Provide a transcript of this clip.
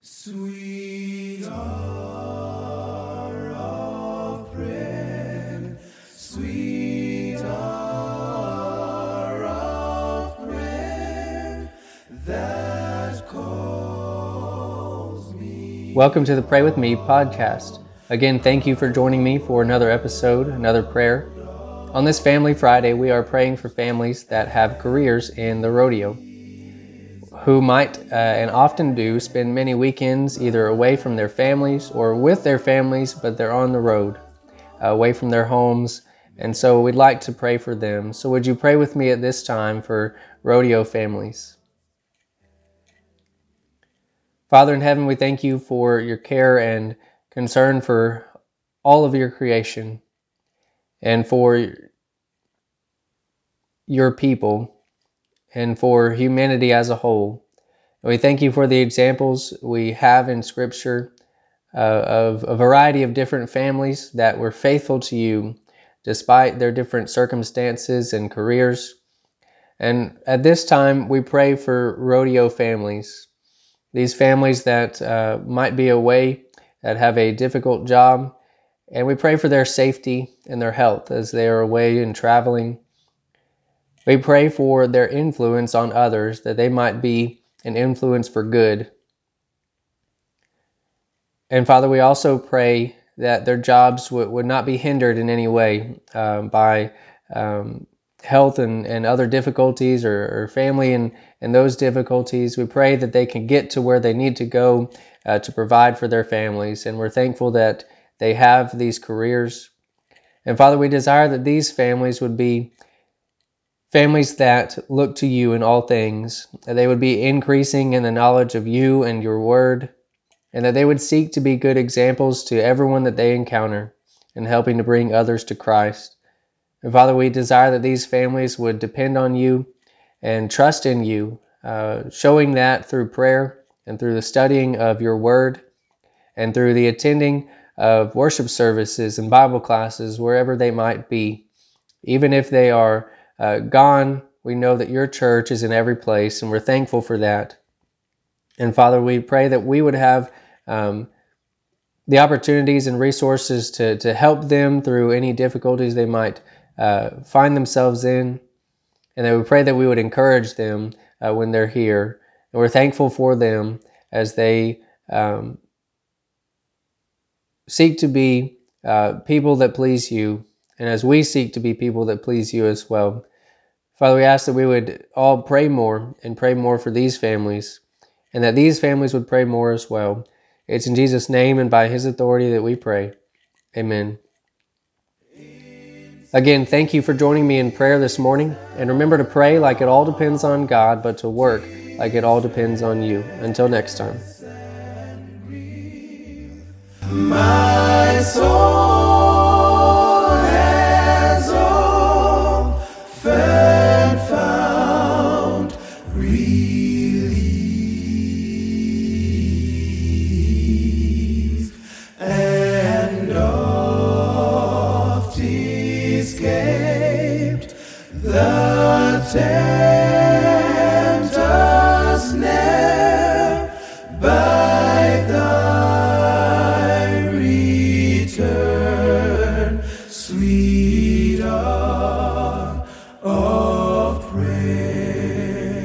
Sweet hour of prayer, sweet hour of prayer that calls me. Welcome to the Pray With Me podcast. Again, thank you for joining me for another episode, another prayer. On this Family Friday, we are praying for families that have careers in the rodeo, who might and often do spend many weekends either away from their families or with their families, but they're on the road, away from their homes. And so we'd like to pray for them. So would you pray with me at this time for rodeo families? Father in heaven, we thank you for your care and concern for all of your creation and for your people and for humanity as a whole. And we thank you for the examples we have in Scripture of a variety of different families that were faithful to you despite their different circumstances and careers. And at this time, we pray for rodeo families, these families that might be away, that have a difficult job, and we pray for their safety and their health as they are away and traveling. We pray for their influence on others, that they might be an influence for good. And Father, we also pray that their jobs would not be hindered in any way by health and other difficulties or family and those difficulties. We pray that they can get to where they need to go to provide for their families. And we're thankful that they have these careers. And Father, we desire that these families would be families that look to you in all things, that they would be increasing in the knowledge of you and your word, and that they would seek to be good examples to everyone that they encounter in helping to bring others to Christ. And Father, we desire that these families would depend on you and trust in you, showing that through prayer and through the studying of your word and through the attending of worship services and Bible classes wherever they might be. Even if they are gone, we know that your church is in every place, and we're thankful for that. And Father, we pray that we would have the opportunities and resources to help them through any difficulties they might find themselves in, and that we pray that we would encourage them when they're here. And we're thankful for them as they seek to be people that please you, and as we seek to be people that please you as well. Father, we ask that we would all pray more and pray more for these families, and that these families would pray more as well. It's in Jesus' name and by his authority that we pray. Amen. Again, thank you for joining me in prayer this morning, and remember to pray like it all depends on God, but to work like it all depends on you. Until next time. My soul